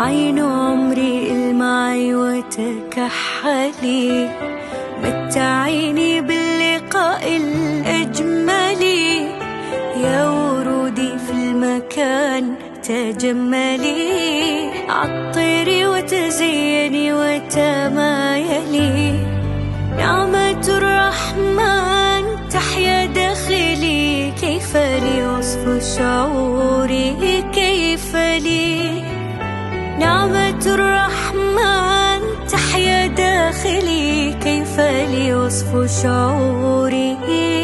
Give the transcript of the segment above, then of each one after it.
عين عمري المعي وتكحلي، متعيني باللقاء الأجمل. يا ورودي في المكان تجملي، عطري وتزيني وتمايلي. نعمة الرحمن تحيا داخلي، كيف لي وصف شعوري كيف لي. نعمة الرحمن تحيا داخلي، كيف لي وصف شعوري.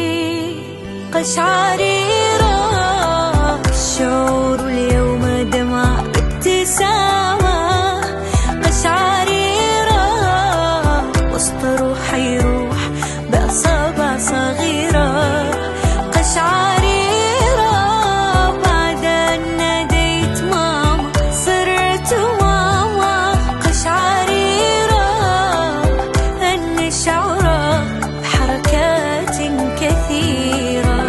قشعريرا الشعور اليوم دمع ابتسامة، قشعريرا وسط روحي روح بأصابع صغيرة. قشعريرا بعد أن ناديت ماما صرت ماما. قشعريرا أن شعر بحركات كثيرة.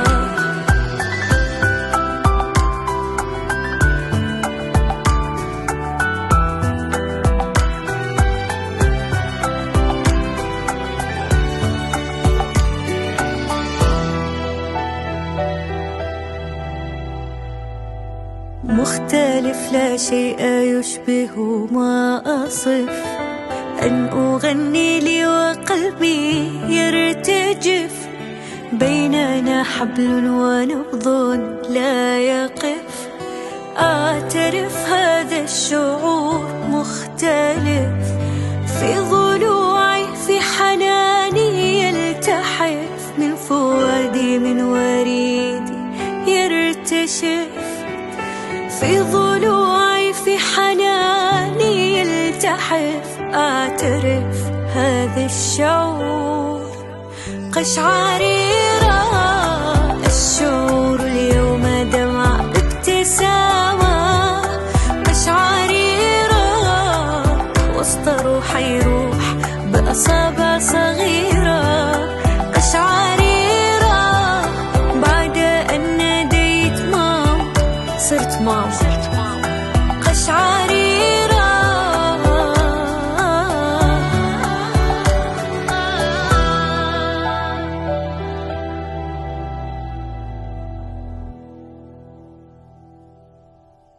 مختلف لا شيء يشبه ما أصف، أن أغني لي وقلبي يرتجف. بيننا حبل ونبض لا يقف، أعترف هذا الشعور مختلف. في ضلوعي في حناني يلتحف، من فؤادي من وريدي يرتشف. في ضلوعي في حناني يلتحف، أعترف هذا الشعور. قشعريرا الشعور اليوم دمع ابتسامة، قشعريرا وسط روحي روح بأصابع